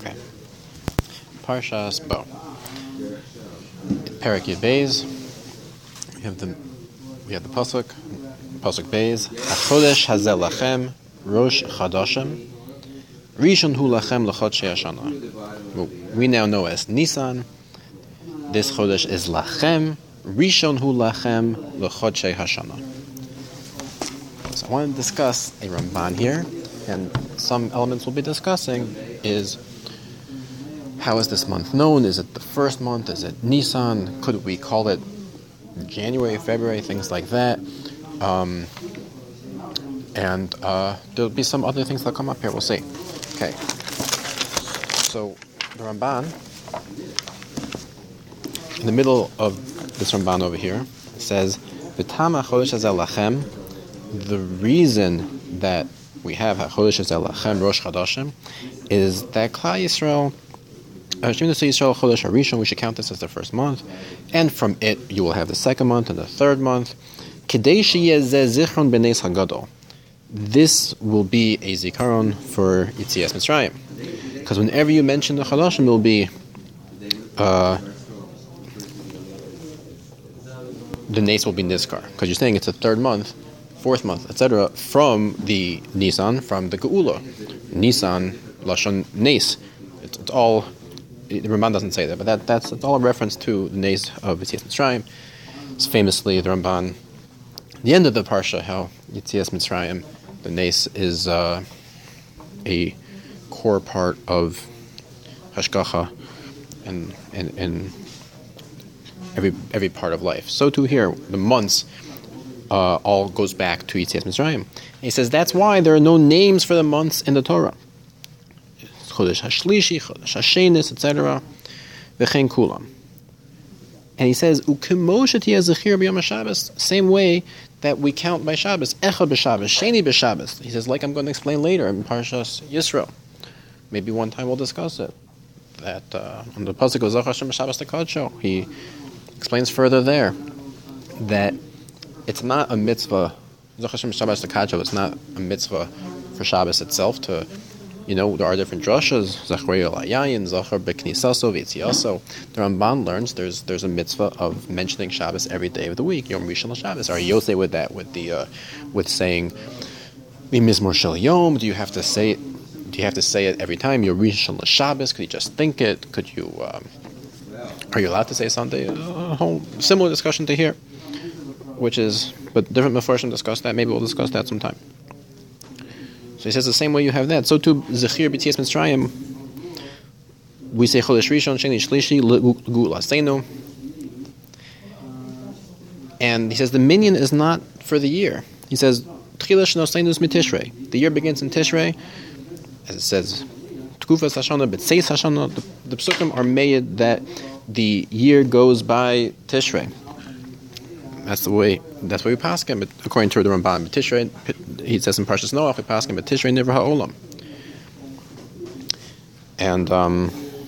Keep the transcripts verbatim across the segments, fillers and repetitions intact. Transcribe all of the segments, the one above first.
Okay. Parshas Bo. Perek Yud Beis. We have the we have the pasuk, pasuk Beis. HaChodesh Hazel Lachem Rosh Chadashim Rishon Hu Lachem L'Chodshei Hashana. We now know as Nisan. This Chodesh is Lachem. Rishon Hu Lachem L'Chodshei Hashana. So I want to discuss a Ramban here, and some elements we'll be discussing is how is this month known? Is it the first month? Is it Nisan? Could we call it January, February, things like that? Um, and uh, there'll be some other things that come up here. We'll see. Okay. So the Ramban, in the middle of this Ramban over here, says, V'tama chodesh hazel lachem. The reason that we have HaChodesh Hazel Lachem Rosh Chadashim is that Klal Yisrael, Hashem Yisrael Chodesh Harishon, we should count this as the first month, and from it you will have the second month and the third month. Kedei sheyeh zeh zichron b'neis hagadol. This will be a zikaron for Yetzias Mitzrayim, because whenever you mention the Chadashim, it will be uh, the nes will be niskar, because you're saying it's the third month, fourth month, et cetera, from the Nisan, from the Geula. Nisan, Lashon, Nes. It's, it's all, the Ramban doesn't say that, but that, that's it's all a reference to the Nes of Yetzias Mitzrayim. It's famously, the Ramban, the end of the Parsha, how Yetzias Mitzrayim, the Nes is uh, a core part of Hashgacha and, and, and every, every part of life. So too here, the months, Uh, all goes back to Yetzias Mitzrayim. He says that's why there are no names for the months in the Torah. Chodesh Hashlishi, Chodesh Hashenis, et cetera. V'chein kulam. And he says, Ukemo shetiyeh zechir b'yom HaShabbos, same way that we count by Shabbos, Echad b'Shabbos, Sheni b'Shabbos. He says, like I'm going to explain later in Parshas Yisro. Maybe one time we'll discuss it. That uh, on the pasuk of Zoch Hashem b'Shabbos Tekadsho, he explains further there that it's not a mitzvah. Zoch Hashem Shabbos Tekadsho. It's not a mitzvah for Shabbos itself. To, you know, there are different drashas. Zachrei Yayin, Zachar B'Knisaso, V'Yitziaso. The Ramban learns there's there's a mitzvah of mentioning Shabbos every day of the week. Yom Rishon LaShabbos. Or Yosei with that, with the uh, with saying Mizmor Shel Yom. Do you have to say it? Do you have to say it every time? Yom Rishon LaShabbos. Could you just think it? Could you? Um, are you allowed to say Sunday? A whole similar discussion to here. Which is, but different Mefarshim discuss that. Maybe we'll discuss that sometime. So he says the same way you have that. So too, Zechir B'Yetzias Mitzrayim, we say Chodesh Rishon, Sheni, Shlishi, Geula Seinu. And he says the minyan is not for the year. He says, Tchila Shno Seinus Mitishrei. The year begins in Tishrei, as it says, Tkufas Hashana, B'Tzeis Hashana. The Psukim are made that the year goes by Tishrei. That's the way. That's why we pass him. But according to the Ramban, Tishrei, he says in Parshas Noach, we pass him. But Tishrei never ha'olam. And um,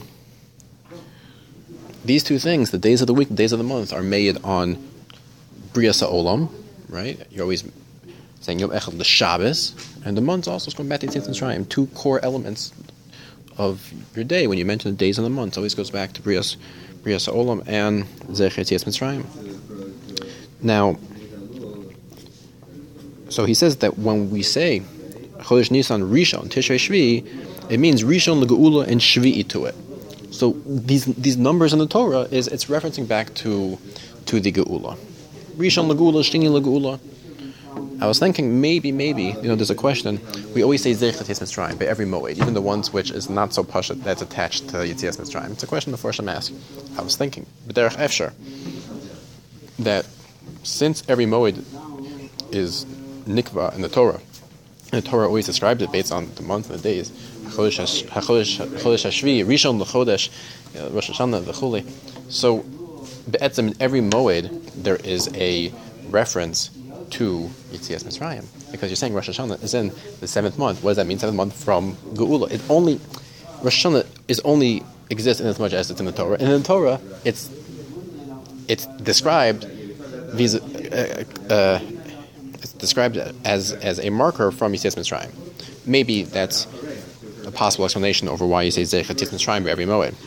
these two things, the days of the week, the days of the month, are made on Brias ha'olam, right? You're always saying Yom Echad l'Shabbos, and the months also going back to Yetzias Mitzrayim. Two core elements of your day. When you mention the days of the months, always goes back to Brias, Brias ha'olam and Zecher Yetzias Mitzrayim. Now, so he says that when we say Chodesh Nisan Rishon Tishrei Shvi, it means Rishon L'Geula and Shvi'i to it. So these these numbers in the Torah is it's referencing back to to the Geula. Rishon L'Geula, Sheni L'Geula. I was thinking maybe maybe you know there's a question. We always say Zecher Yetzias Mitzrayim by every moed, even the ones which is not so pashat that's attached to Yetzias Mitzrayim. It's a question the Mefarshim ask. I was thinking, but Derech Efshar, that since every moed is nikva in the Torah, and the Torah always describes it based on the month and the days, Chodesh Hashvi, Rishon l'Chodesh, Rosh Hashanah, v'chuli. So, be'etzem in every moed there is a reference to Yetzias Mitzrayim, because you're saying Rosh Hashanah is in the seventh month. What does that mean? Seventh month from Geula. It only Rosh Hashanah is only exists in as much as it's in the Torah. And in the Torah, it's it's described. These, uh, uh, it's described as as a marker from Yetzias Mitzrayim. Maybe that's a possible explanation over why you say Zeich Yetzias Mitzrayim by every moed.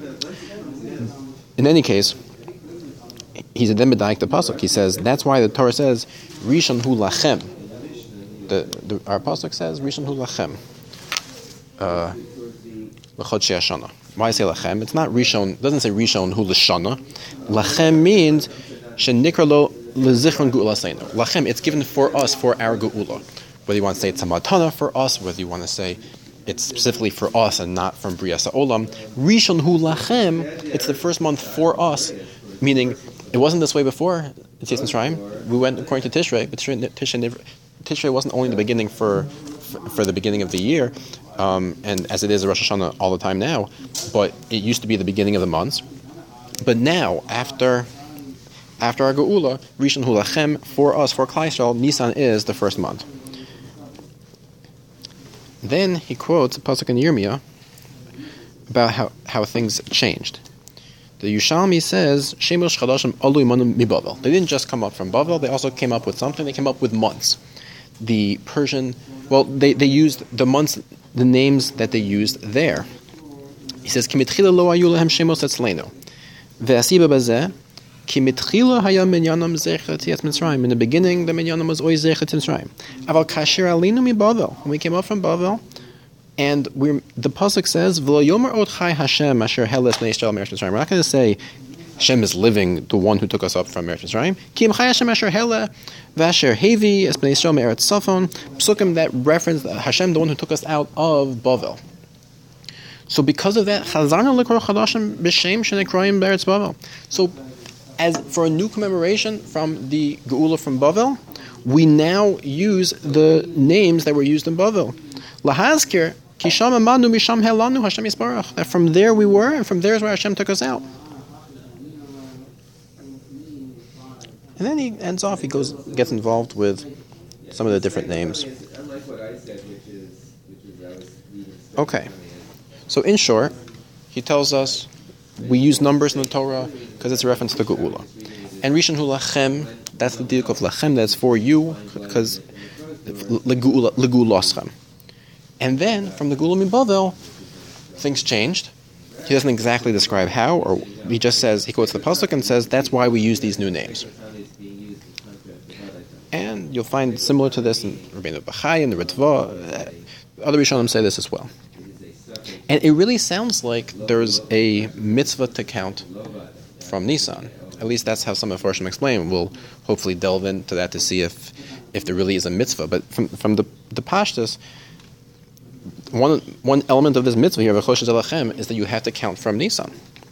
In any case, he's a demedayik the pasuk. He says that's why the Torah says Rishon hu lachem. The, the our pasuk says Rishon hu lachem. Uh, l'chodshei hashana. Why say lachem? It's not Rishon. It doesn't say Rishon hu l'shana. Lachem means shenikra lo lezichron geula seinu. Lachem. It's given for us for our geula. Whether you want to say it's a matana for us, whether you want to say it's specifically for us and not from Brias Ha'olam. Rishon hu lachem. It's the first month for us, meaning it wasn't this way before. It's Yetzias Mitzrayim. We went according to Tishrei, but Tishrei, Tishrei, Tishrei wasn't only the beginning for, for for the beginning of the year, um, and as it is a Rosh Hashanah all the time now, but it used to be the beginning of the months. But now, after after our Geula, Rishon hu lachem for us for Klal Yisrael, Nisan is the first month. Then he quotes a pasuk in Yirmiyah about how, how things changed. The Yushalmi says, Shemosh Chadashim Alu Imanu Mi Bavel. They didn't just come up from Bavel, they also came up with something. They came up with months. The Persian, well, they, they used the months, the names that they used there. He says, Ki mitchila lo ayu lehem shemos etzleinu. Ve'asiba bazeh, Ki mitchila haya minyanam zeichet yetzias Mitzrayim. In the beginning, the minyanam was always zeichet Mitzrayim. Aval kasher alinu mi Bavel. When we came up from Bavel, and we're, the pasuk says, "V'lo yomer od chai Hashem asher heles bnei Yisrael me'eretz Mitzrayim." We're not going to say Hashem is living, the one who took us up from Eretz Mitzrayim. Ki im chai Hashem asher hele v'asher hevi es bnei Yisrael me'eretz Safon. Psukim that reference Hashem, the one who took us out of Bavel. So because of that, chazarnu l'kor chadashim b'shem shenekroim be'eretz Bavel. So, as for a new commemoration from the Geula from Bavel, we now use the names that were used in Bavel. Lahazkir. That from there we were, and from there is where Hashem took us out. And then he ends off, he goes, gets involved with some of the different names. Okay. So in short, he tells us we use numbers in the Torah because it's a reference to Geula. And Rishon hu lachem, that's the diuk of lachem, that's for you, because leguloschem. And then, from the Geula mi Bavel, things changed. He doesn't exactly describe how, or he just says, he quotes the pasuk and says, that's why we use these new names. And you'll find similar to this in Rabbeinu Bachai and the Ritva. Other Rishonim say this as well. And it really sounds like there's a mitzvah to count from Nisan. At least that's how some of Farshim explain. We'll hopefully delve into that to see if if there really is a mitzvah. But from from the, the Pashtus, One one element of this mitzvah here, V'choshes Elachem, is that you have to count from Nisan.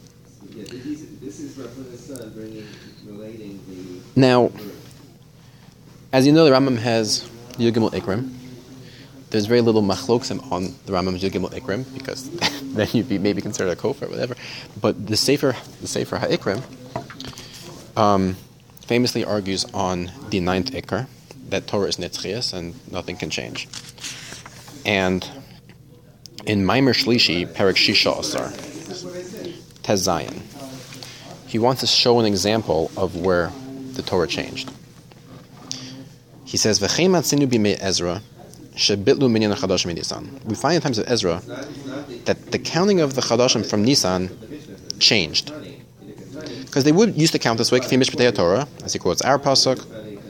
Now, as you know, the Rambam has Yud Gimel Ikrim. There's very little machloksim on the Rambam's Yud Gimel Ikrim, because then you'd be maybe considered a kofar or whatever. But the Sefer, the Sefer HaIkrim, um, famously argues on the ninth Ikr, that Torah is Nitzchias and nothing can change. And in Maimer Shlishi, Perek Shisha Asar, Tez Zayin, he wants to show an example of where the Torah changed. He says, "V'chein matzinu b'mei Ezra, shebitlu minyan hachadashim Nisan." We find in times of Ezra that the counting of the Chadashim from Nisan changed, because they would used to count this way. K'fi Mishpatei Torah, as he quotes our pasuk.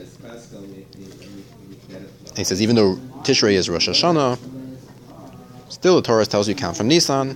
And he says, even though Tishrei is Rosh Hashanah, still the Torah tells you count from Nisan,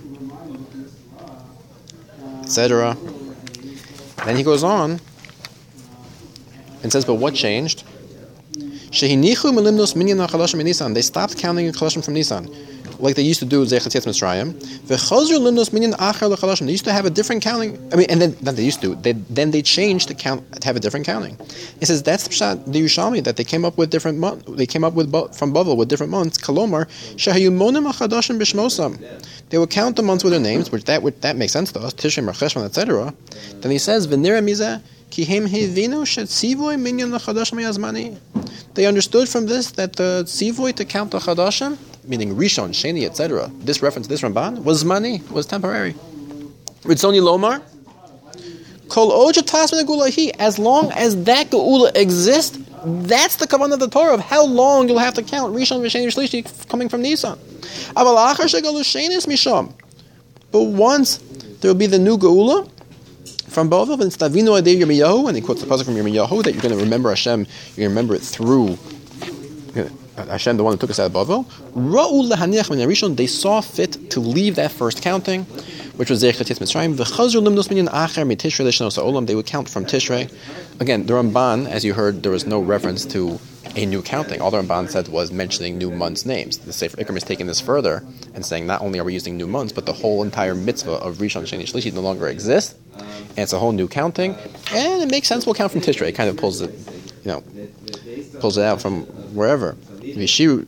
et cetera. Then he goes on and says, but what changed? Shehinichu melimnos minyan hachadashim in Nisan. They stopped counting chadashim from Nisan, like they used to do Zeichet Yetzias Mitzrayim. V'chazru limnos minyan achar lechadashim. They used to have a different counting. I mean, and then not they used to. They, then they changed to count to have a different counting. He says that's the pshat, the Yushalmi, that they came up with different months. They came up with from Bavel with different months. Kalomar shahayu monim hachadashim b'shmosam. They would count the months with their names, which that which, that makes sense to us. Tishrei, Mar Cheshvan, et cetera. Then he says v'nira mizeh ki hem hevinu shetzivoy minyan lechadashim yazmani. They understood from this that the tzivoy to count the chadashim, meaning Rishon, Sheni, et cetera, this reference, this Ramban, was money, was temporary. Ritzoni Lomar, Kol Oja Tasman Geula, as long as that Geula exists, that's the command of the Torah of how long you'll have to count Rishon, Sheni, Shlishi coming from Nisan. But once there will be the new Geula from Bavel, and Stavino Adei Yirmiyahu, and he quotes the pasuk from Yirmiyahu that you're going to remember Hashem, you're going to remember it through Hashem, the one who took us out of Bavel. Ra'u lahaniach min harishon, they saw fit to leave that first counting, which was Zeich Chatzis Mitzrayim. V'chazru limnos minyan acher mi Tishrei l'shnos ha'olam, they would count from Tishrei. Again, the Ramban, as you heard, there was no reference to a new counting. All the Ramban said was mentioning new months' names. The Sefer Ikrim is taking this further and saying not only are we using new months, but the whole entire mitzvah of Rishon, Sheni, Shlishi no longer exists, and it's a whole new counting. And it makes sense. We'll count from Tishrei. It kind of pulls it, you know, pulls it out from wherever. Vishiru.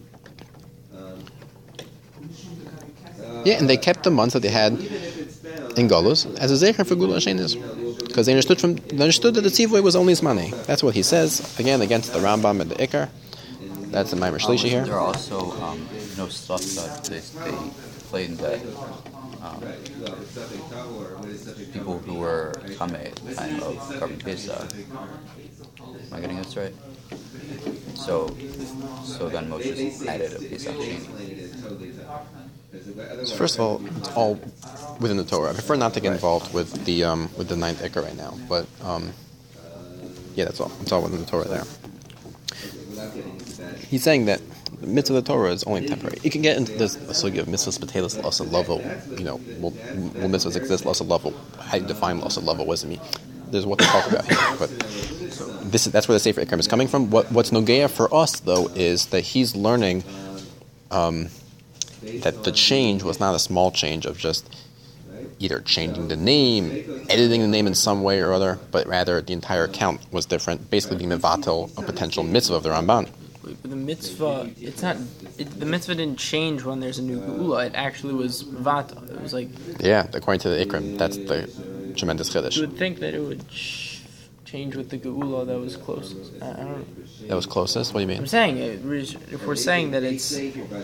Yeah, and they kept the months that they had in Golus as a zecher for Gula Hashenis, because they understood from they understood that the tzivui was only his money. That's what he says again against the Rambam and the Ikar. That's the Maimer Shlishi here. There are also um, no stuff that they, they claim that um, people who were Kame at the time of Karban Pesach. Am I getting this right? So, so then Moses added a Pesach Sheni. So first of all, it's all within the Torah. I prefer not to get involved with the um, with the ninth Ikar right now, but um, yeah, that's all. It's all within the Torah there. He's saying that the mitzvah of the Torah is only temporary. You can get into this sugya of mitzvahs potatoes loss of level. You know, will, will mitzvahs exist loss of level? How do you define loss of level? What does it mean? There's what they talk about here, but this is, that's where the Sefer Ikrim is coming from. What what's nogeya for us though is that he's learning. Um, that the change was not a small change of just either changing the name, editing the name in some way or other, but rather the entire count was different, basically being mevatel, a potential mitzvah of the Ramban. Wait, but the mitzvah, it's not, it, the mitzvah didn't change when there's a new geula, it actually was mevatel. It was like... Yeah, according to the Ikrim, that's the tremendous chiddush. You would think that it would ch- change with the geula that was closest. I, I don't know. That was closest? What do you mean? I'm saying, if we're saying that it's...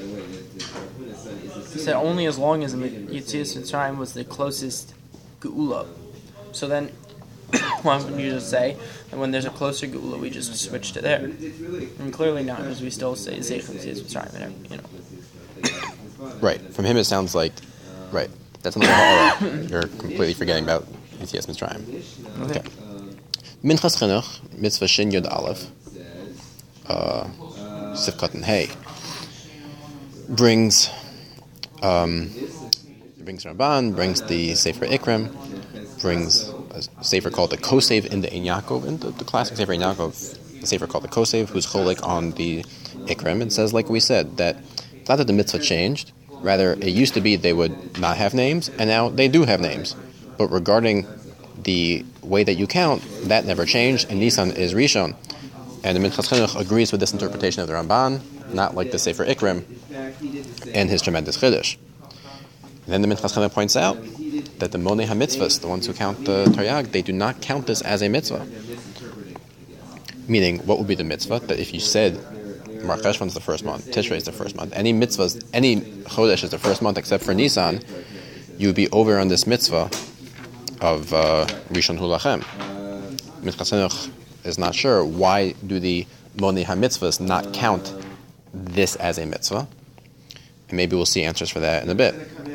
He said only as long as Yetzias Mitzrayim was the closest geula. So then, why wouldn't you just say that when there's a closer geula, we just switch to there? And clearly not, because we still say Zeich Yetzias Mitzrayim, and you know. Right. From him, it sounds like right. That's another ha'ara. You're completely forgetting about Yetzias Mitzrayim. Okay. Minchas Chinuch, Mitzvah Shin Yod Aleph, uh, Sifkat and Hey, brings. Um, brings Ramban, brings the Sefer Ikrim, brings a Sefer called the Kosev in the Ein Yaakov, in the, the classic Sefer Ein Yaakov, the Sefer called the Kosev, who's cholik on the Ikrim, and says, like we said, that it's not that the mitzvah changed, rather it used to be they would not have names, and now they do have names. But regarding the way that you count, that never changed, and Nisan is Rishon. And the Minchas Chinuch agrees with this interpretation of the Ramban, not like the Sefer Ikrim and his tremendous chiddush. And then the Minchas Chinuch points out that the Monei HaMitzvahs, the ones who count the Taryag, they do not count this as a mitzvah. Meaning, what would be the mitzvah? That if you said Mar Cheshvan is the first month, Tishrei is the first month, any mitzvahs, any Chodesh is the first month except for Nisan, you would be over on this mitzvah of uh, Rishon Hu Lachem. Minchas Chinuch is not sure why do the Monei HaMitzvahs not count this as a mitzvah, and maybe we'll see answers for that in a bit.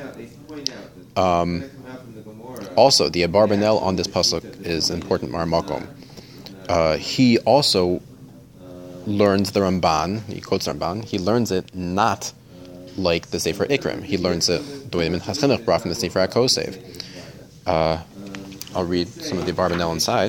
Um, also, the Abarbanel on this pasuk is important. Mar Makom. Uh, he also learns the Ramban. He quotes Ramban. He learns it not like the Sefer Ikrim. He learns it the way the Minchas Chinuch brought from the Sefer HaKosev. Uh, I'll read some of the Abarbanel inside.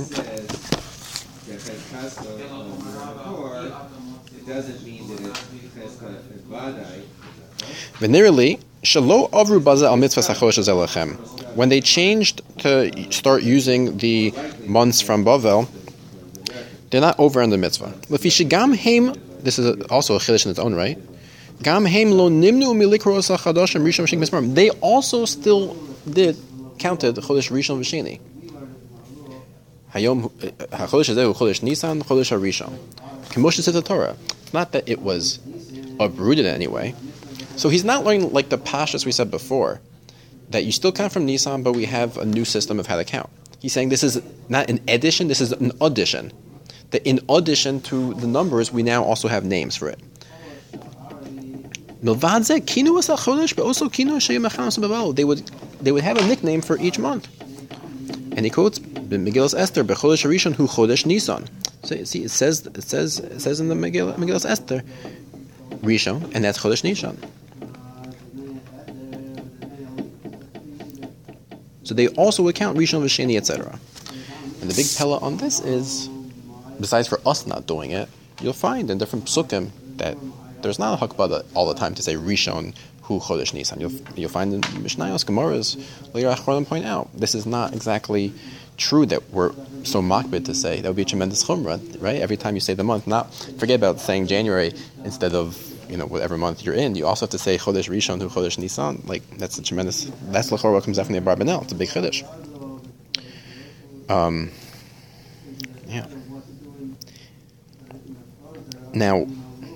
Venerally, shalo avru baza al mitzvah sachosh zelachem. When they changed to start using the months from Bavel, they're not over on the mitzvah. Gam heim, this is also a chiddush in its own right. Gam heim lo nimnu milikros hachadoshim rishon v'sheni mismarim. They also still did counted chodesh rishon v'sheni. Hayom hachodesh hazehu chodesh Nisan chodesh harishon. K'moshe says the Torah. It's not that it was uprooted in any way. So he's not learning like the pashas we said before, that you still count from Nisan, but we have a new system of how to count. He's saying this is not an addition, this is an addition. That in addition to the numbers, we now also have names for it. Milvadze kinu es achodesh, but also kinu sheyimachanos b'bal. They would they would have a nickname for each month. And he quotes Megillas Esther, "Bechodesh Rishon hu Chodesh Nisan." So see, it says it says it says in the Megillah, Megillas Esther, Rishon, and that's Chodesh Nisan. So they also would count Rishon, V'Sheni, et cetera. And the big pella on this is, besides for us not doing it, you'll find in different psukim that there's not a hakbah all the time to say Rishon hu Chodesh Nisan. You'll you'll find in Mishnayos, Gemaras, later Achronim point out this is not exactly true that we're so makbid to say. That would be a tremendous chumrah, right? Every time you say the month, not forget about saying January instead of, you know, whatever month you're in. You also have to say Chodesh Rishon hu Chodesh Nisan. Like that's a tremendous. That's l'chor what comes out from the Abarbanel. It's a big chiddush. Um. Yeah. Now.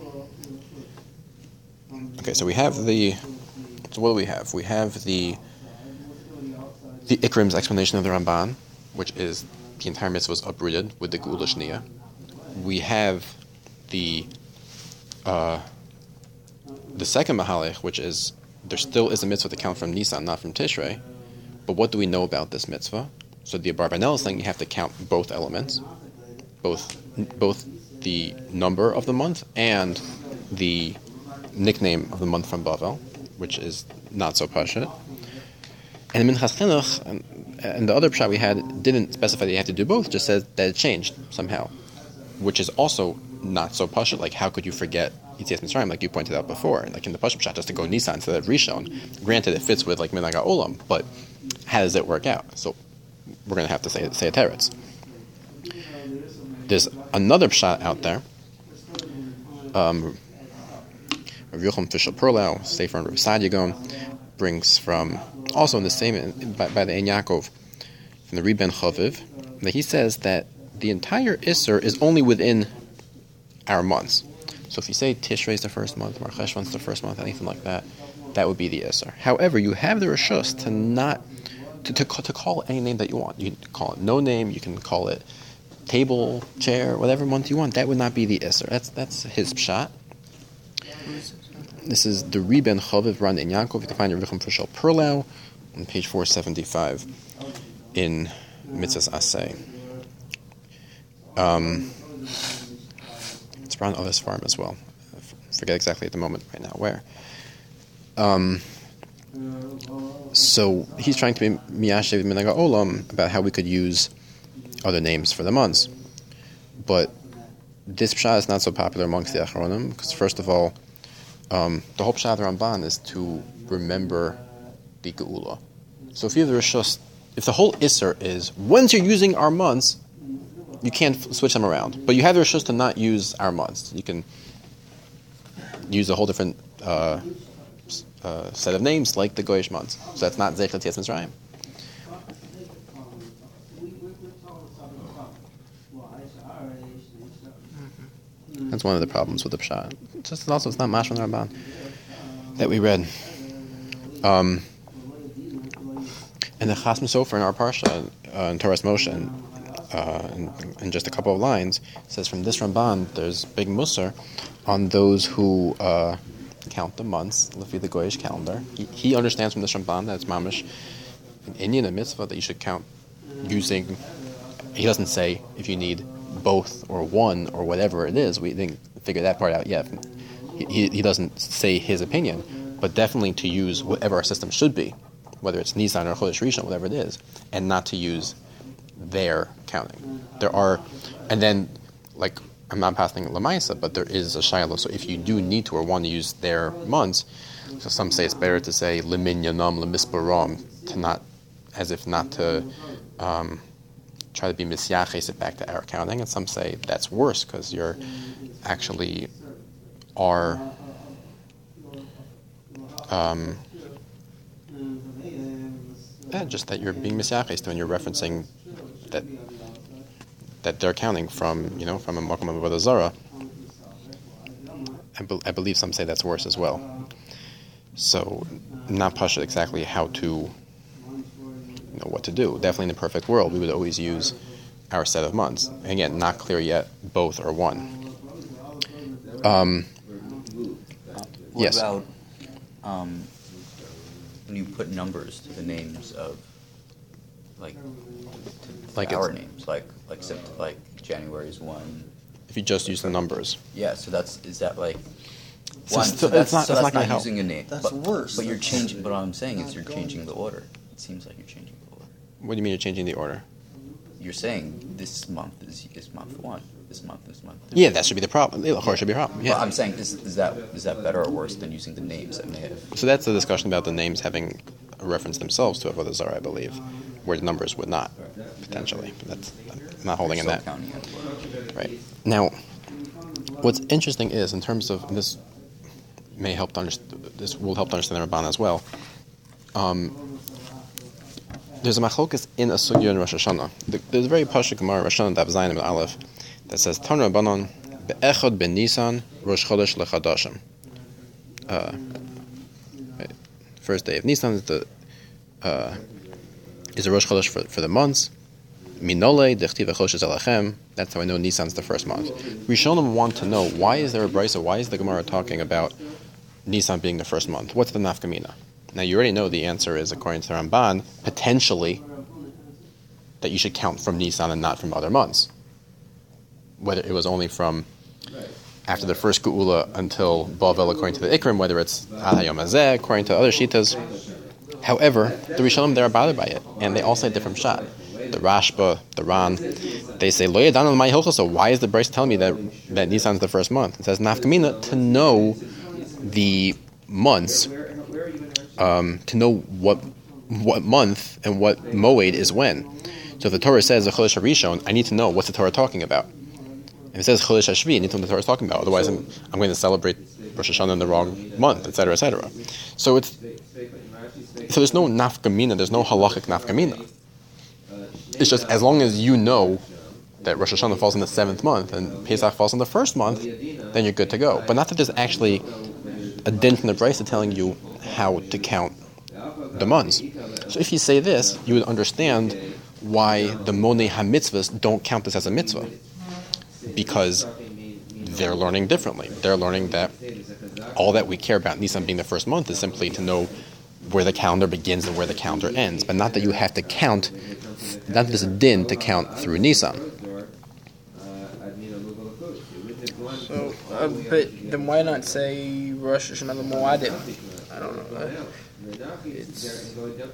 Okay, so we have the. So what do we have? We have the. The Ikrim's explanation of the Ramban, which is the entire mitzvah was uprooted with the Geula Shniya. We have the. Uh, the second Mahalech, which is there still is a mitzvah to count from Nisan, not from Tishrei. But what do we know about this mitzvah? So the Abarbanel is saying you have to count both elements, both both the number of the month and the nickname of the month from Bavel, which is not so pashut. And Minchas Chinuch, and, and the other pshat we had didn't specify that you have to do both, just says that it changed somehow, which is also not so pashut. Like, how could you forget Yetzias Mitzrayim, like you pointed out before? Like in the pashut pshat, just to go Nisan instead of Rishon. Granted, it fits with like Minhag HaOlam, but how does it work out? So we're going to have to say say a teretz. There's another pshat out there. Um, Rav Yochanan Fishel Perlau, Sefer and Rav Sadia Gaon, brings from, also in the same, by, by the Ein Yaakov, from the Reben Chaviv, that he says that the entire Isser is only within our months. So if you say Tishrei is the first month, Mar Cheshvan's the first month, anything like that, that would be the Isser. However, you have the Rishus to not, to, to, to call any name that you want. You can call it no name, you can call it table, chair, whatever month you want. That would not be the Isser. That's that's his pshat. This is the Reben Chaviv Ran in Yaakov. You can find it Rechum Fishel Perlau on page four seventy-five in Mitzvahs Aseh. Um, it's around other farm as well. I forget exactly at the moment right now where. Um, so he's trying to be miyashev Minhag HaOlam about how we could use other names for the months. But this pshat is not so popular amongst the Achronim because, first of all, Um, the whole pshat of the Ramban is to remember the Geula. So if you have the Rishus, if the whole Isser is, once you're using our months, you can't f- switch them around. But you have the Rishus to not use our months. You can use a whole different uh, uh, set of names like the Goyish months. So that's not Zeichet Yetzias Mitzrayim. That's one of the problems with the pshat. Just also, it's not mashma the Ramban that we read. Um, and the Chasm Sofer in our parsha, uh, in Torah's Moshe, uh, in, in just a couple of lines, says from this Ramban, there's big musar on those who uh, count the months, Lefi the Goyish calendar. He, he understands from this Ramban that it's mamish an Indian a mitzvah that you should count using. He doesn't say if you need both or one or whatever it is. We didn't figure that part out yet. He, he doesn't say his opinion, but definitely to use whatever our system should be, whether it's Nisan or Chodesh Rishon, whatever it is, and not to use their counting. There are, and then, like, I'm not passing Lamaisa, but there is a Shiloh, so if you do need to or want to use their months, so some say it's better to say Lemin Yanam Lemisparam, to not, as if not to um, try to be misyaches it back to our counting, and some say that's worse because you're actually are um, yeah, just that you're being misyaches to, and you're referencing that that they're counting from, you know, from a makom of avodah zara. I, be, I believe some say that's worse as well. So, not pasha exactly how to, you know, what to do. Definitely in the perfect world, we would always use our set of months. Again, not clear yet, both or one. Um, what yes. about um, when you put numbers to the names of, like, to Like our it's- names, like like Sept- like January's one. If you just use the numbers. Yeah, so that's is that like So one? still- So that's, it's not- so it's that's not gonna not help. using a name. That's but, worse. But you're changing. But what I'm saying is you're changing the order. It seems like you're changing the order. What do you mean you're changing the order? You're saying this month is is month one. This month is month two. Yeah, that should be the problem. Of course, should be a problem. But Yeah. I'm saying is is that is that better or worse than using the names that may have? So that's the discussion about the names having a reference themselves to Avodah Zarah, I believe, where the numbers would not, potentially. But that's I'm not holding in Still that. counting it. Right. Now, what's interesting is, in terms of, and this may help to understand, this will help to understand the Ramban as well, um, there's a machlokas in a sugya in Rosh Hashanah. There's a very pashut Gemara, Rosh Hashanah Daf Zayin and Aleph, that says, Tan Rabbanon, be'echad ben Nisan, Rosh Chodesh lechadashim. Uh, right. First day of Nisan is the uh, is a Rosh Chodesh for, for the months. Minole dechtiv echoshes alachem. That's how I know Nisan's the first month. Rishonim want to know, why is there a brisa? Why is the Gemara talking about Nisan being the first month? What's the nafkamina? Now you already know the answer is, according to the Ramban, potentially that you should count from Nisan and not from other months. Whether it was only from after the first Geula until Bavel, according to the Ikrim, whether it's Ad Hayom Hazeh, according to other Shitas. However, the Rishonim, they're bothered by it, and they all say a different shot. The Rashba, the Ran, they say, Lo Yadan Mai Hilchos, so why is the Bryce telling me that, that Nisan's the first month? It says, Nafkamina, to know the months, um, to know what what month and what Moed is when. So if the Torah says the Chodesh HaRishon, I need to know what's the Torah talking about. If it says Chodesh HaShvi, I need to know what the Torah is talking about. Otherwise, I'm, I'm going to celebrate Rosh Hashanah in the wrong month, et cetera, et cetera. So it's so there's no nafkamina, there's no halachic nafkamina. It's just as long as you know that Rosh Hashanah falls in the seventh month and Pesach falls in the first month, then you're good to go. But not that there's actually a din from the Brisa telling you how to count the months. So if you say this, you would understand why the Monei HaMitzvahs don't count this as a mitzvah. Because they're learning differently. They're learning that all that we care about Nisan being the first month is simply to know where the calendar begins and where the calendar ends, but not that you have to count, not that there's a din to count through Nisan. So, uh, but then why not say Rosh Hashanah Moadim? I don't know. Uh, it's,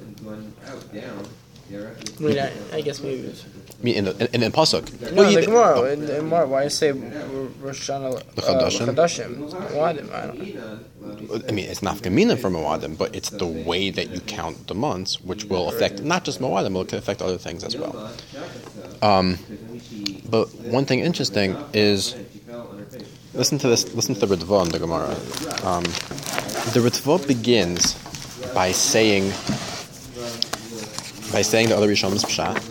I mean, I, I guess maybe it's... I mean, in the in, in Pasuk. No, Well, the you- Gemara. oh, In, in Gemara, why say Rosh Hashanah uh, Chadashim? Chadashim? Moadim, I don't know. I mean, it's nafkamina for Moadim, but it's the way that you count the months, which will affect not just Moadim, but it can affect other things as well. Um, but one thing interesting is, listen to this. Listen to the Ritva in the Gemara. Um, the Ritva begins by saying, by saying the other Rishonim's pshat.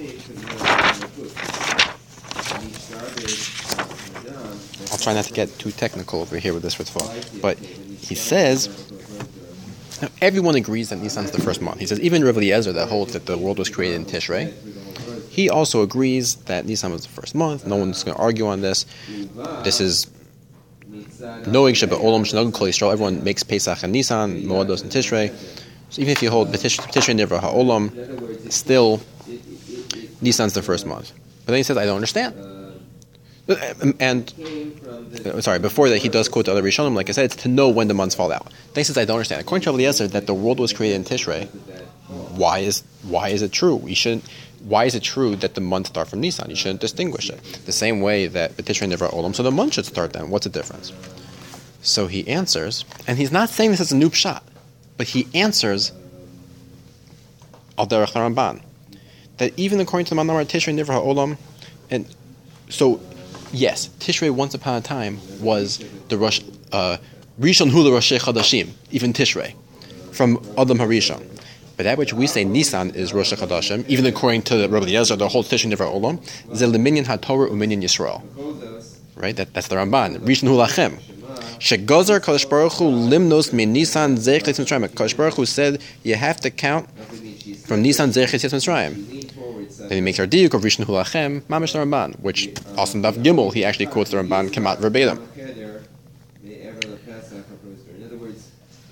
I'll try not to get too technical over here with this Ritva, but he says, now everyone agrees that Nisan's the first month. He says, even Rav Eliezer that holds that the world was created in Tishrei, he also agrees that Nisan was the first month. No one's going to argue on this. This is knowing Shabbat Olam Shnagul Kol Yisrael. Everyone makes Pesach and Nisan, Moados and Tishrei. So even if you hold B'Tish- Tishrei Nivra HaOlam, still Nisan's the first month. But then he says, I don't understand. And, uh, sorry, before that, he does quote the other Rishonim, like I said, it's to know when the months fall out. Then he says, I don't understand. According to Rav Eliezer, that the world was created in Tishrei, why is why is it true? We shouldn't. Why is it true that the months start from Nisan? You shouldn't distinguish it. The same way that B'Tishrei Nivra Olam, so the month should start then. What's the difference? So he answers, and he's not saying this as a new pshat, but he answers Al Derech HaRamban, that even according to the Manamar Tishrei Nivra Olam, and so yes, Tishrei once upon a time was the Rosh uh, Rishon Hula Rosh Chadashim, even Tishrei, from Adam HaRishon. But that which we say Nisan is Rosh Chadashim, even according to Rabbi Eliezer, the whole Tishrei Nivra Olam, Zel Minyan HaTorah Uminyan Yisrael. Right? That, that's the Ramban. Rishon Hula Lachem. Shegozer Kadosh Baruch Hu Limnos Min Nisan Zeich Litzim Mitzrayim. Kadosh Baruch Hu said you have to count from Nisan Zeich Litzim Mitzrayim. Then he makes our diuk of Rishon Hu Lachem, Mamish the Ramban, which also in Daf Gimel he actually quotes the Ramban Kemat verbatim.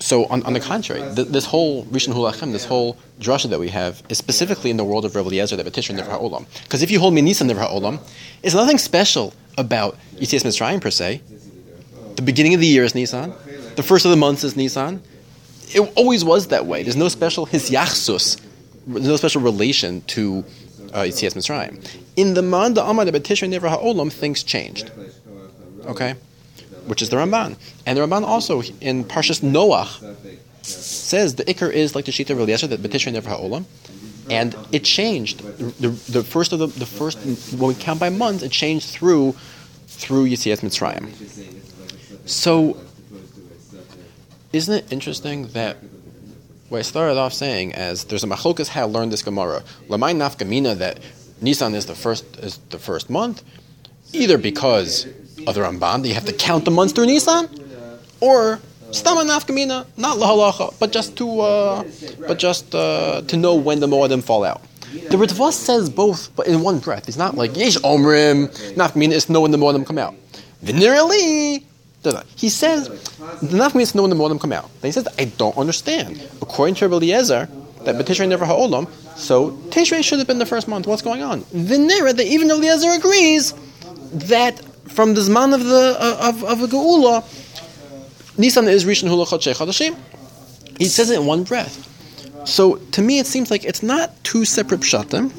So on, on the contrary, th- this whole Rishon Hulachem, this whole drasha that we have, is specifically in the world of Rebbe Eliezer that B'Tishrei Never Ha'olam. Because if you hold Minisan Never Ha'olam, it's nothing special about Yitzias Mitzrayim per se. The beginning of the year is Nisan. The first of the months is Nisan. It always was that way. There's no special hisyachsus, there's no special relation to uh, Yitzias Mitzrayim. In the Manda Amar B'Tishrei Never Ha'olam, things changed. Okay? Which is the Ramban. And the Ramban also, in Parshas Noach, says the Iker is like the Shita of Eliezer, that B'Tishrei Never Ha'olam. And it changed. The, the, the first of the, the first, when we count by months, it changed through through Yitzias Mitzrayim. So, isn't it interesting that what I started off saying as there's a machlokas how to learn this Gemara. Lamai nafkamina that Nisan is the first is the first month, either because of the Ramban that you have to count the months through Nisan, or stama nafkamina, not lahalacha, but just to uh, but just uh, to know when the Moedim fall out. The Ritva says both, but in one breath. It's not like yesh omrim nafkamina is to know when the Moedim come out. Venerally. He says, the nafkamina is to know when the Moedim come out. Then he says, I don't understand. According to Rebbe Eliezer, that B'Tishrei Never Ha'olam, so Tishrei should have been the first month. What's going on? V'nira, that even Rebbe Eliezer agrees that from the Zman of the uh, of of a Geula, Nisan is Rishon Hula Chodshei Chodashim. He says it in one breath. So to me, it seems like it's not two separate pshatim.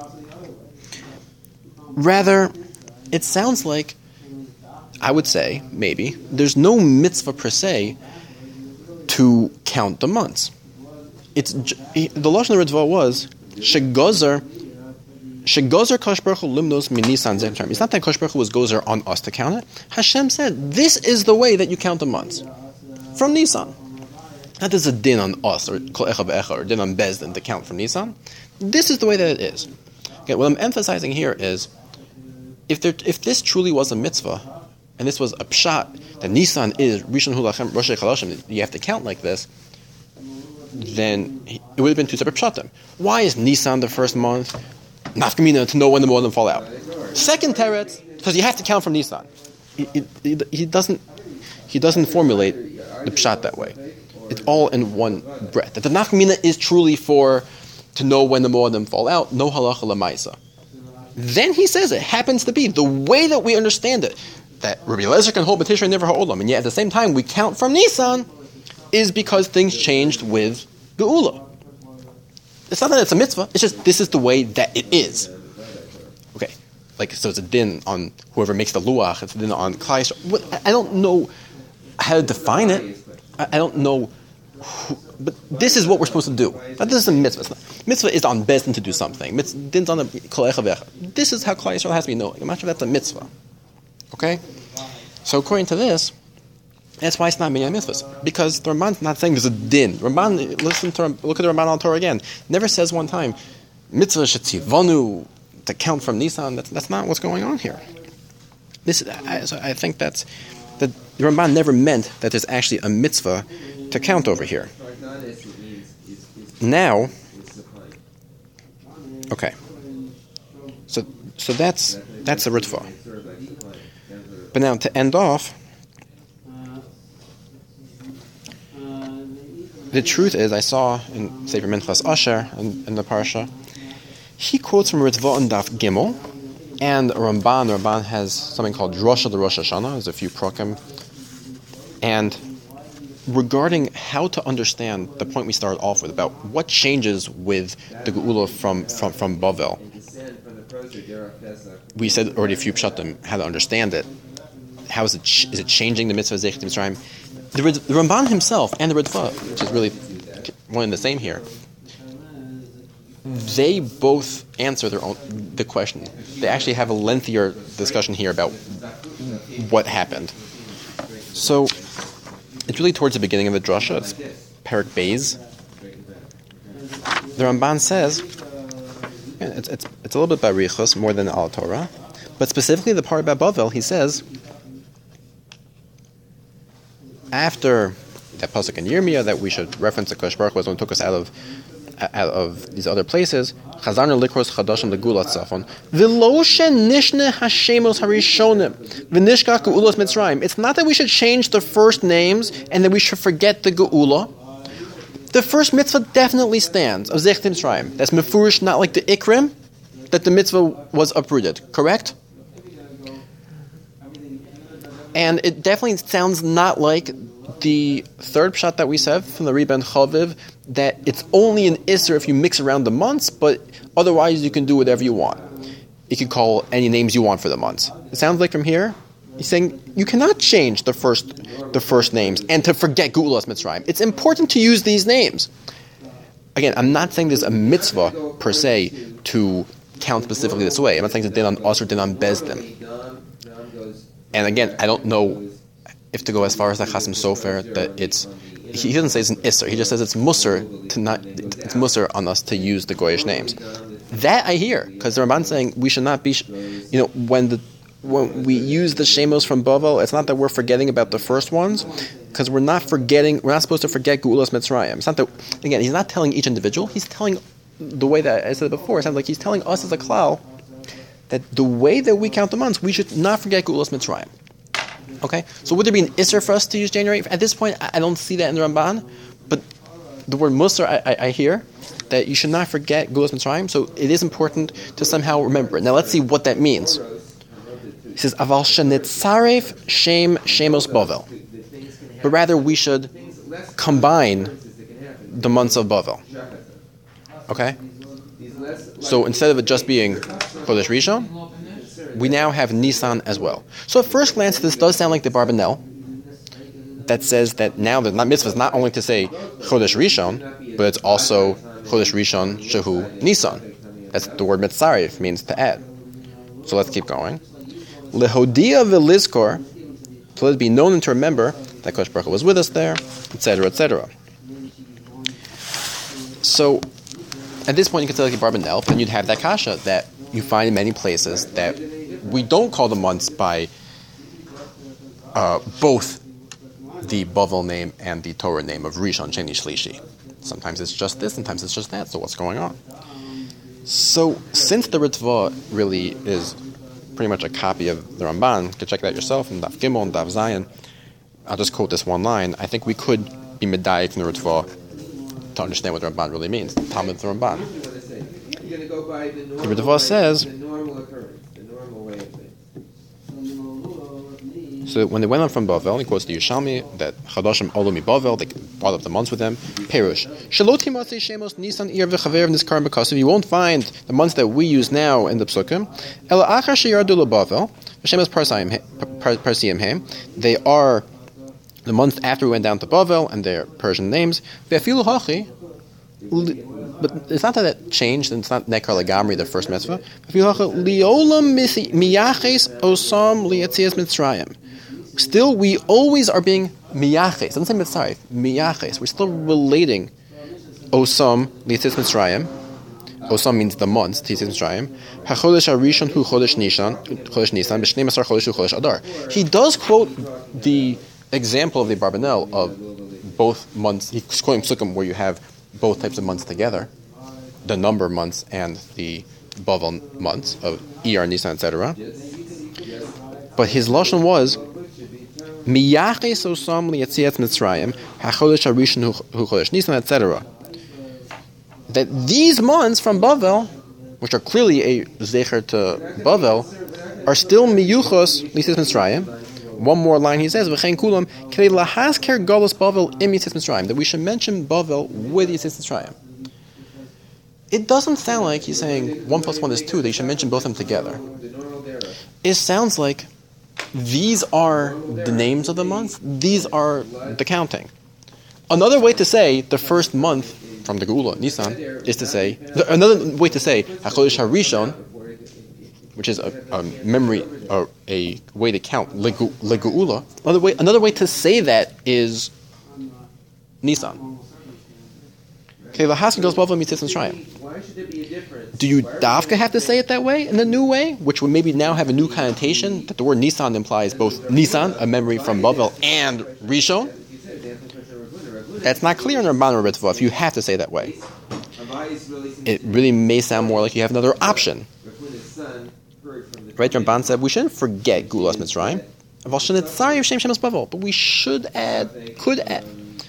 Rather, it sounds like, I would say, maybe, there's no mitzvah per se to count the months. It's the Lashon Ritva was shegozer shegozer Kosh Baruch Hu limnos min Nisan zeh term. It's not that Kosh Baruch Hu was gozer on us to count it. Hashem said, this is the way that you count the months from Nisan. Not there's a din on us or kol echa be'echa or din on Bezdin to count from Nisan. This is the way that it is. Okay, what I'm emphasizing here is if there, if this truly was a mitzvah, and this was a pshat, that Nisan is Rishon Hulachem Rosh Chodashim, you have to count like this, then it would have been two separate pshatim. Why is Nisan the first month? Nafkamina, to know when the Moedim fall out. Second teretz, because you have to count from Nisan. He, he, he doesn't he doesn't formulate the pshat that way. It's all in one breath. That the nafkamina is truly for to know when the Moedim fall out, no halacha lemaisa. Then he says it happens to be the way that we understand it, that Rabbi Eliezer can hold B'Tishrei Never Ha'olam, and yet at the same time we count from Nisan, is because things changed with Geula. It's not that it's a mitzvah, it's just this is the way that it is. Okay, like, so it's a din on whoever makes the luach, it's a din on Klai Yisrael. I don't know how to define it. I don't know who, but this is what we're supposed to do. But this is a mitzvah. It's not, mitzvah is on Bezdin to do something. Din's on a Kol Echa V'Echa. This is how Klai Yisrael has to be known. I'm not sure that's a mitzvah. Okay? So according to this, that's why it's not Minyan Mitzvahs. Because the Ramban's not saying there's a din. Ramban, listen to, look at the Ramban al Torah again. Never says one time, Mitzvah shetzivonu, to count from Nisan. That's, that's not what's going on here. This, I, so I think that's, that the Ramban never meant that there's actually a mitzvah to count over here. Now, okay. So, so that's, that's a Ritva. But now, to end off, the truth is, I saw in Sefer Minchas Asher, in, in the Parsha, he quotes from Ritva and Daf Gimel, and Ramban. The Ramban has something called Drosha the Rosh Hashanah. There's a few prokim. And regarding how to understand the point we started off with, about what changes with the Geula from, from, from Bavel, we said already a few pshatim, how to understand it. How is it, ch- is it changing the mitzvah Zechet Mitzrayim? The, the Ramban himself and the Ritva, which is really one and the same here, they both answer their own the question. They actually have a lengthier discussion here about what happened. So it's really towards the beginning of the drasha. It's Perik Beis. The Ramban says it's it's it's a little bit barichos more than Al Torah, but specifically the part about Bavel, he says after that pasuk in Yirmiyah that we should reference the Kosh Baruch Hu when it took us out of out of these other places, Chazarna likros chadashim legulat tzafon, v'lo shenishne hashemos harishonim, v'nishkach geulos Mitzrayim. It's not that we should change the first names and that we should forget the geula. The first mitzvah definitely stands of Zech Mitzrayim. That's mefurish, not like the ikrim, that the mitzvah was uprooted. Correct? And it definitely sounds not like the third pshat that we said from the Rebbe and Chaviv, that it's only an isser if you mix around the months, but otherwise you can do whatever you want. You can call any names you want for the months. It sounds like from here, he's saying you cannot change the first the first names and to forget Geulas Mitzrayim. It's important to use these names. Again, I'm not saying there's a mitzvah per se to count specifically this way. I'm not saying it's din on us or din on Bezdin. And again, I don't know if to go as far as the Chasim Sofer that it's he doesn't say it's an isser. He just says it's musar to not it's musar on us to use the goyish names. That I hear because the Ramban saying we should not be, you know, when the when we use the shemos from Bavel, it's not that we're forgetting about the first ones, because we're not forgetting. We're not supposed to forget Geulas Mitzrayim. It's not that again. He's not telling each individual. He's telling the way that I said before. It sounds like he's telling us as a klal that the way that we count the months, we should not forget Geulas Mitzrayim. Okay, so would there be an isser for us to use January? At this point, I don't see that in the Ramban, but the word musar I, I, I hear that you should not forget Geulas Mitzrayim. So it is important to somehow remember it. Now let's see what that means. He says, "Aval shenitzaref shem shemos Bavel," but rather we should combine the months of Bavel. Okay, so instead of it just being Chodesh Rishon, we now have Nisan as well. So at first glance, this does sound like the Barbanel that says that now the mitzvah is not only to say Chodesh Rishon, but it's also Chodesh Rishon Shehu Nisan. That's the word Mitzaref means to add. So let's keep going. Lehodia v'lizkor, so let it be known and to remember that Kodesh Baruch Hu was with us there, et cetera, et cetera. So at this point, you can say like Barbanel, then you'd have that kasha that you find in many places that we don't call the months by uh, both the Bavel name and the Torah name of Rishon, Sheni, Shlishi. Sometimes it's just this, sometimes it's just that. So what's going on? So since the Ritva really is pretty much a copy of the Ramban, you can check that yourself in Daf Gimel and Daf Zayin. I'll just quote this one line. I think we could be medayik from the Ritva to understand what the Ramban really means. Talmud the Ramban. The Ritva says, so when they went on from Bavel, he quotes the Yerushalmi that Chadashim Olumi Bavel, they brought up the months with them. Perush. Shaloti Matzei Shemos Nisan Ir v'Chaver Niskar B'Kasav. You won't find the months that we use now in the Psukim. Ela Achar Sheyardu LeBavel V'Shemos Parsiim Hem. They are the months after we went down to Bavel, and their Persian names. Ve'afilu Hachi. But it's not that it changed, and it's not Nekar Legamri, the first mitzvah. Liolam Miyaches Osam Liatzias Mitzrayim. Still, we always are being miyaches. I'm saying mitzvah, miyaches. We're still relating osam litzis mitzrayim. Osam means the months. Litzis mitzrayim. Hachodesh harishon hu chodesh Nisan. Chodesh Nisan. B'shnei masar chodesh hu chodesh Adar. He does quote the example of the Barbanel of both months. He's quoting Psukim where you have both types of months together, the number months and the Bavel months of Iyar, Nisan, et cetera. But his lashon was Miyaches osam liyatzias Mitzrayim, hachodesh harishon hu chodesh Nisan, et cetera. That these months from Bavel, which are clearly a zecher to Bavel, are still miyuchos liyatzias Mitzrayim. One more line he says, V'chein kulam k'lei lahasker galus Bavel im yitzias Mitzrayim, that we should mention Bavel with yitzias Mitzrayim. It doesn't sound like he's saying one plus one is two, that you should mention both of them together. It sounds like these are the names of the months. These are the counting. Another way to say the first month from the Geula, Nisan, is to say, another way to say HaChodesh HaRishon, which is a, a memory, or a way to count Legeula. Another way, another way to say that is Nisan. Okay, Lahasin goes Bavel Mitzvah Mitzrayim. Do you dafka have to say it that way in the new way, which would maybe now have a new connotation that the word Nisan implies both Nisan, a memory from Bavel, and Rishon? That's not clear in the Ramban or Ritva if you have to say that way. it really may sound more like you have another option. Right, Ramban said we shouldn't forget Gulas Mitzrayim, but we should add, could add.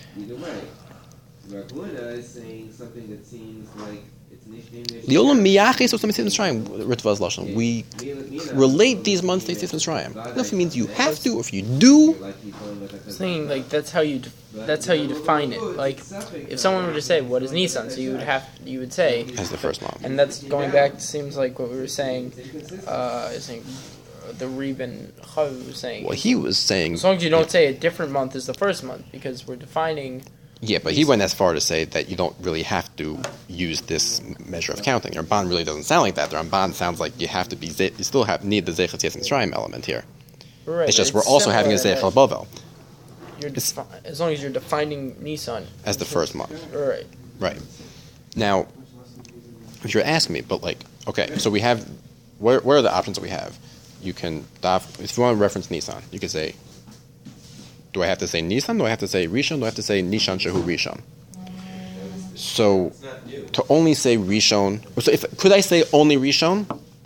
The Olam Miyaches of Mitzrayim, Ritvaz Lashon. We relate these months to Mitzrayim. I don't know if it means you have to, or if you do. Saying like that's how you that's how you define it. Like if someone were to say what is Nisan, so you would have you would say as the first month, and that's going back. Seems like what we were saying. Uh, I think the Reuben Chav was saying. Well, he was saying as long as you don't say a different month is the first month, because we're defining. Yeah, but he went as far to say that you don't really have to use this measure of counting. The Ramban really doesn't sound like that. The Ramban sounds like you have to be, you still have need the Zeichat Yetz Mitzrayim element here. Right, it's just we're also having a Zeichel Bavel. Defi- as long as you're defining Nisan as the first month. Right. Right. Now, if you're asking me, but like, okay, so we have, where, where are the options that we have? You can, if you want to reference Nisan, you could say, do I have to say Nisan? Do I have to say Rishon? Do I have to say Nishan Shehu Rishon? So, to only say Rishon, so if could I say only Rishon?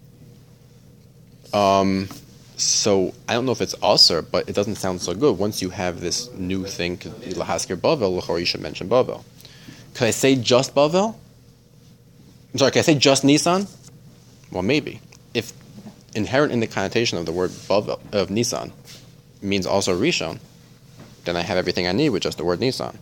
Um, so I don't know if it's Aser, but it doesn't sound so good. Once you have this new thing, Lahaskir Bavel, L'chor you should mention Bavel. Could I say just Bavel? I'm sorry, can I say just Nisan? Well, maybe. If inherent in the connotation of the word Bavel, of Nisan, means also Rishon, then I have everything I need with just the word Nisan.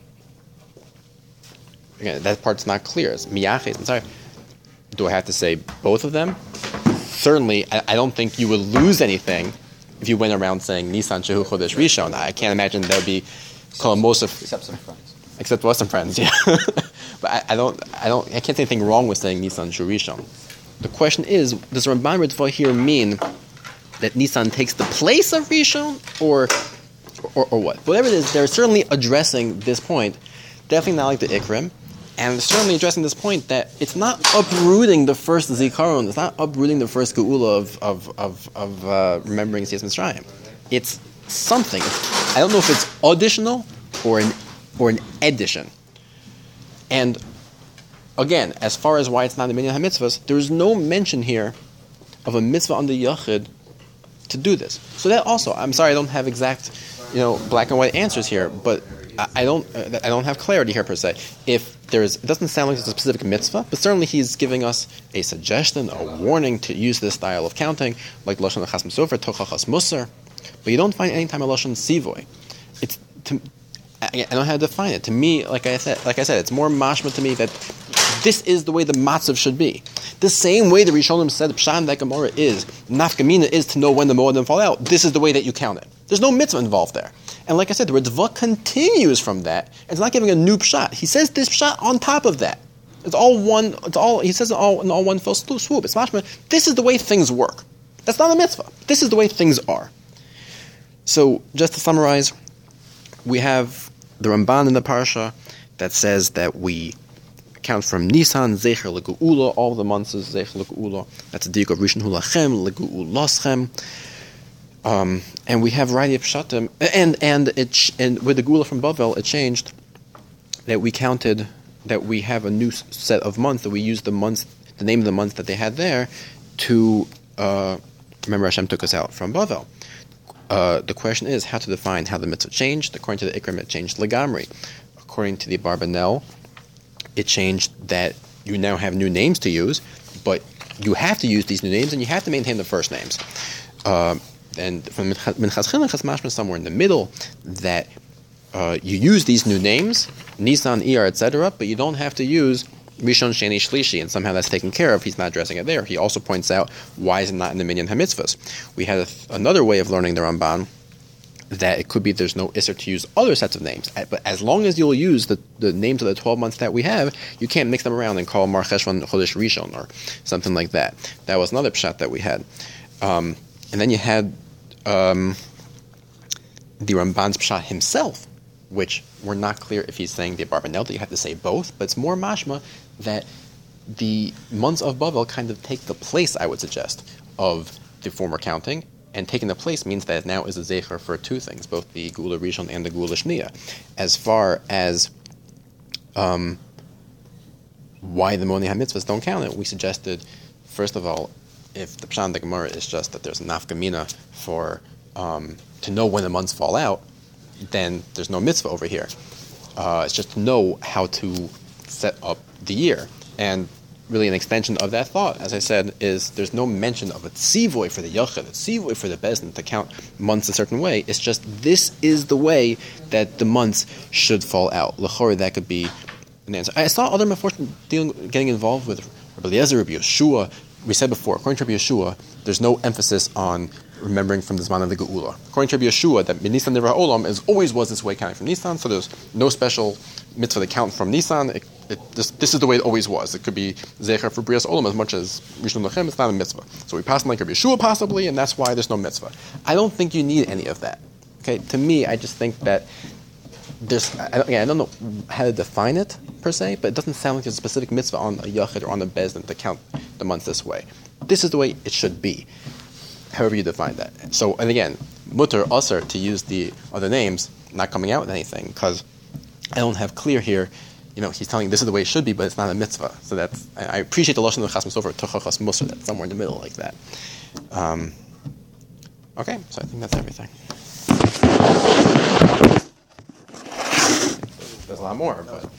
Again, that part's not clear. It's miyaches. I'm sorry. Do I have to say both of them? Certainly, I, I don't think you would lose anything if you went around saying Nisan Shehu Chodesh Rishon. I can't imagine there would be called most of except some friends. Except for some friends, yeah. But I, I don't, I don't, I can't see anything wrong with saying Nisan Shehu Rishon. The question is, does Ramban Ritva here mean that Nisan takes the place of Rishon, or? Or, or what? Whatever it is, they're certainly addressing this point. Definitely not like the Ikrim. And certainly addressing this point that it's not uprooting the first Zikaron. It's not uprooting the first Geula of, of, of, of uh, remembering Siyas Mitzrayim. It's something. I don't know if it's additional or an, or an addition. And again, as far as why it's not a Minyan HaMitzvahs, there's no mention here of a mitzvah on the Yachid to do this. So that also, I'm sorry I don't have exact, you know, black and white answers here, but I, I don't uh, I don't have clarity here per se. If there's, it doesn't sound like it's a specific mitzvah, but certainly he's giving us a suggestion, a warning to use this style of counting, like Lashon Chas Sofer, Tochachas Musar, but you don't find any time a Lashon Sivoy. It's, to, I, I don't know how to define it. To me, like I said, like I said, it's more mashma to me that this is the way the matzav should be. The same way the Rishonim said Pshat in that Gemara is, nafkamina is to know when the Moedim fall out. This is the way that you count it. There's no mitzvah involved there. And like I said, the Ritva continues from that. It's not giving a new Pshat. He says this Pshat on top of that. It's all one, it's all, he says it all in all one fell swoop. It's mashma, this is the way things work. That's not a mitzvah. This is the way things are. So, just to summarize, we have the Ramban in the Parsha that says that we count from Nisan, Zecher Legu'ula, all the months is Zecher Legu'ula. That's a diuk of Rishon Hulachem, Legu'ulaschem. Um, and we have variety of Pshatim, and and it and with the Geula from Bavel, it changed that we counted that we have a new set of months that we use the months, the name of the month that they had there, to uh, remember Hashem took us out from Bavel. Uh, the question is how to define how the mitzvah changed. According to the Ikrim, it changed Legamri. According to the Barbanel, it changed that you now have new names to use, but you have to use these new names and you have to maintain the first names. Uh, and from Minchas Chinuch, it's mashma somewhere in the middle that uh, you use these new names, Nisan, Iyar, et cetera, but you don't have to use Rishon, Sheni, Shlishi, and somehow that's taken care of. He's not addressing it there. He also points out why is it not in the Minyan HaMitzvahs. We had a th- another way of learning the Ramban, that it could be there's no Isser to use other sets of names. But as long as you'll use the, the names of the twelve months that we have, you can't mix them around and call Mar Cheshvan Chodesh Rishon or something like that. That was another pshat that we had. Um, and then you had um, the Ramban's pshat himself, which we're not clear if he's saying the Barbanel, that you have to say both, but it's more mashma that the months of Bavel kind of take the place, I would suggest, of the former counting. And taking the place means that it now is a zecher for two things, both the Geula Rishon and the Geula Shniya. As far as um, why the Moni HaMitzvahs don't count it. We suggested, first of all, if the Pshat in the Gemara is just that there's a nafkamina for um, to know when the months fall out, then there's no mitzvah over here. Uh, it's just to know how to set up the year. And really an extension of that thought, as I said, is there's no mention of a tzivoy for the yachid, a tzivoy for the bezdin to count months a certain way. It's just this is the way that the months should fall out. L'chorah, that could be an answer. I saw other Meforshim dealing, getting involved with Rabbi Eliezer, Rabbi Yeshua. We said before, according to Rabbi Yeshua, there's no emphasis on remembering from the Zman of the Geula. According to Rabbi Yeshua, that Nisan Nivra Olam is always was this way counting from Nisan, so there's no special mitzvah to count from Nisan. It, it, this, this is the way it always was. It could be Zecher for Brias Olam as much as Rishon Lechem. It's not a mitzvah. So we pass on like Rabbi Yeshua possibly, and that's why there's no mitzvah. I don't think you need any of that. Okay, to me, I just think that there's. I, again, I don't know how to define it per se, but it doesn't sound like there's a specific mitzvah on a yachid or on a bezdin to count the months this way. This is the way it should be, however you define that. So, and again, mutter, usher, to use the other names, not coming out with anything, because I don't have clear here, you know, he's telling this is the way it should be, but it's not a mitzvah. So that's, I, I appreciate the lashon of chas misofer, tuchachas musar, that's somewhere in the middle like that. Um, okay, so I think that's everything. There's a lot more, but...